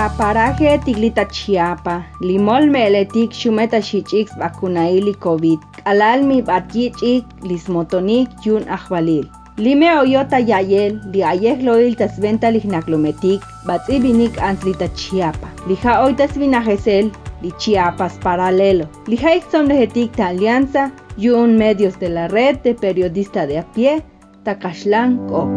Lita paraje tiglita Chiapa, limol meletik shumeta shichix vacunaili COVID, alalmi batyichik lismotonik yun ahvalil. Lime oyota yayel, li ayeh loil tasventa lihnaklometik, batzibinik antlita Chiapa. Lija oitas vinajesel, li Chiapas paralelo. Lija exomlejetik ta alianza, yun medios de la red de periodista de a pie, Takashlan Ko.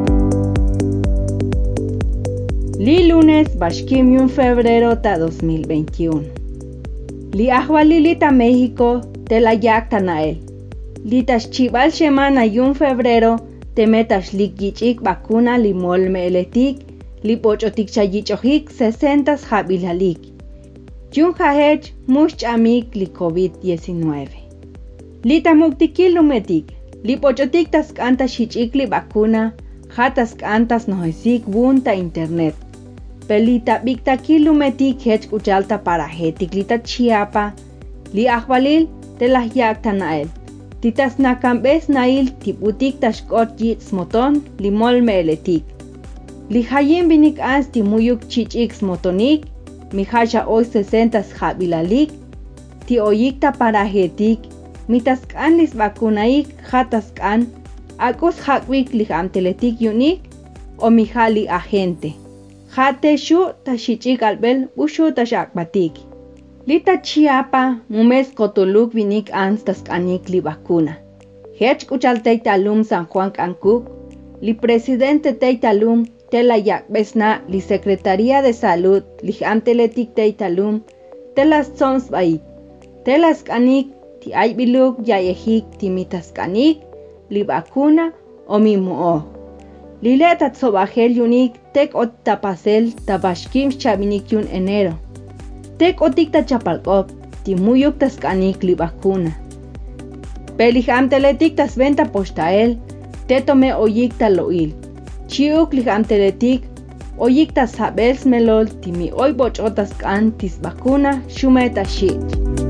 Li lunes bashkim yun febrero ta 2021. Li ahvalilita México te la yak tanael. Li tashchibal semana yun febrero te metas li gichik vacuna li mol meeletik li pochotik chayichohik 60 jabilalik. Yun jahech much amik li COVID-19. Li tamuktikil lumetik li pochotik taskanta shichik li vacuna jataskantas nojesik bunta internet. Pelita bikta kilumetik hech kuchalta para hetiklita Chiapa, li ahvalil te las yak tanael. Titas nakambes nail tiputik tashkot yits moton li mol meeletik. Li hayin binik ans timuyuk chichik motonik, mi hacha hoy 60 jabilalik, ti oyikta para hetik, mitaskan lis vacunaik jataskan, akus hakwik li amteletik yunik, o mi jali agente. Jate shu tashichik albel ushu tashakbatik. Lita Chiapa mumes kotuluk vinik ans taskanik li vacuna. Hech kuchaltei talum San Juan Cancuk, li presidente tei talum te la yakbesna li Secretaría de Salud li amteletik tei talum te las sons baik. Te las kanik ti aybiluk yayehik ti mitaskanik li vacuna o mi muo. Lileta tsobajel yunik tek ot tapasel tabashkim chabinik yun enero. Tek otik tachapalkop ti muyuk taskanik li vacuna. Pelihamteletik tasventa postael te tome oyik taloil. Chiuk lihamteletik oyik tasabels melol ti mi oy bochotaskan tis vacuna shumeta shit.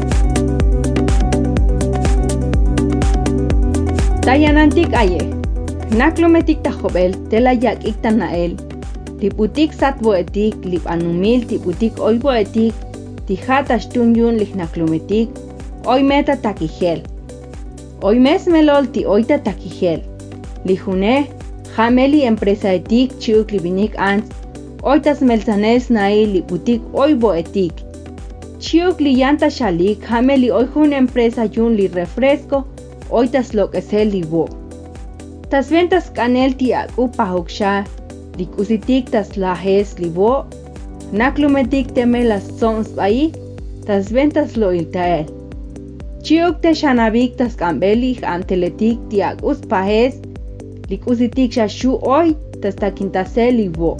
Tayanantik aye. Naklometik tajobel te la yak iktanael. Tiputik satboetik lip anumil tiputik oy boetik tijatas tunyun lihnaklometik oy meta takijel. Oy mes melol ti oyta takijel. Lijune jameli empresa etik chiuk libinik ans oytas melzanes nail liputik oy boetik. Chiuk liyanta shalik jameli oy jun empresa yun li refresco oytas lokesel libo. Tas ventas canel ti aku pahuksha, likusitik tas lajes libo, naklumetik teme las sons bai, tas ventas lo iltael. Chiuk te shanabik tas kambeli anteletik ti akus pajes, likusitik shashu oy, tas takintasel libo.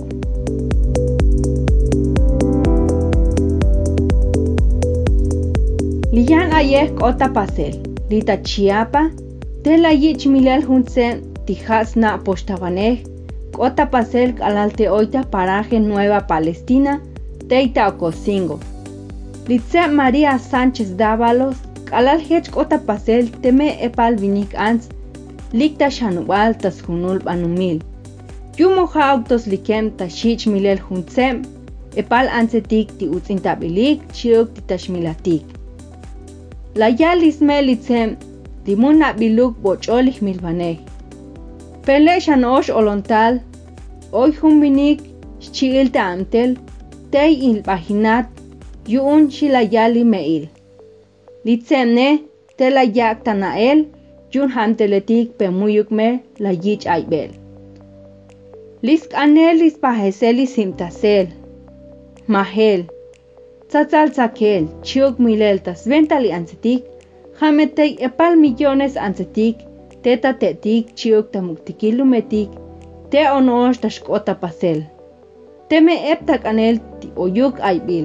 Liyan ayek kota pasel, lita Chiapa, te la yich milel hunsen, tijasna poshtabanej, kota pasel alalte oita paraje Nueva Palestina, teita ocosingo. Litze María Sánchez Dávalos, alal hech kota pasel teme epal vinik ans, likta shanubal tas junul banumil. Yumoja autos likem tashich milel huntsem, epal ansetik ti utzintabilik chiuk ti tashmilatik. La yalisme litzem, timuna biluk bocholich milbanej. Pele shanosh olontal, hoy humbinik, shchil amtel, tei il paginat, yun shilayali meil. Litzemne, te la yak tanael, yun hamteletik pemuyukme la yich aibel. Lisk anel lis pajesel simtasel, mahel, tzatzal zakel, chiuk milel tas ventali ansetik, jametei epal millones ansetik, teta tetik chiuk tamuktikilumetik, te onosh tashkota pasel. Teme eptak anel ti oyuk aibil.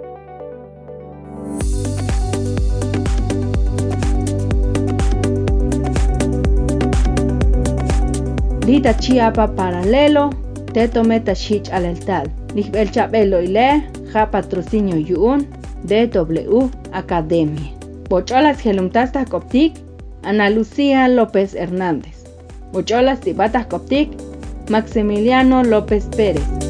Lita Chiapa paralelo, te tometa shich aleltal. Lichbel chabelo ile, ja patrocinio yun, DW Academia. Bocholas gelumtastas coptic, Ana Lucía López Hernández. Bocholas tibatas coptic, Maximiliano López Pérez.